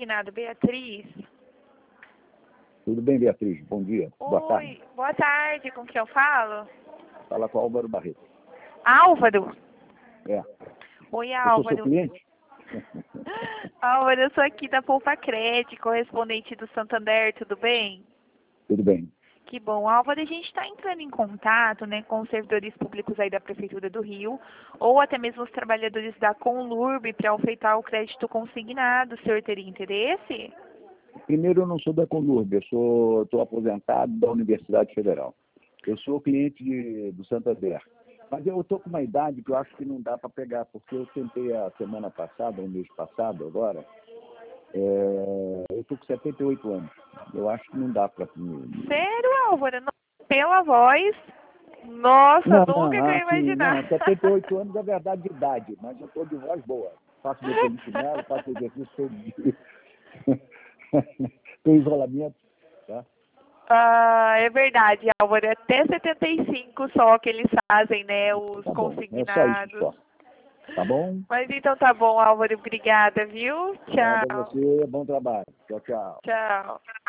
consignado, Beatriz? Tudo bem, Beatriz? Bom dia. Boa tarde. Oi, boa tarde. Com quem eu falo? Fala com o Álvaro Barreto. Álvaro? É. Oi, Eu sou seu Álvaro. cliente? Álvaro, eu sou aqui da Poupa Cred, correspondente do Santander, tudo bem? Tudo bem. Que bom, Álvaro, a gente está entrando em contato, né, com os servidores públicos aí da Prefeitura do Rio, ou até mesmo os trabalhadores da Conlurb para ofertar o crédito consignado. O senhor teria interesse? Primeiro, eu não sou da Conlurb, eu estou aposentado da Universidade Federal. Eu sou cliente do Santander. Mas eu estou com uma idade que eu acho que não dá para pegar, porque eu tentei a semana passada, o mês passado agora, eu estou com 78 anos. Eu acho que não dá para... Sério, Álvaro? Pela voz, nossa, Não, nunca que eu ia assim, imaginar. não, 78 anos é verdade de idade, mas eu estou de voz boa. Faço meu polichinelo, faço exercício todo dia. Tem isolamento, tá? Ah, é verdade, Álvaro. É até 75 só que eles fazem, né, os Tá bom, é só isso consignados. só. Tá bom? Mas então tá bom, Álvaro. Obrigada, viu? Nada a Tchau. você, bom trabalho. Tchau, tchau. Tchau.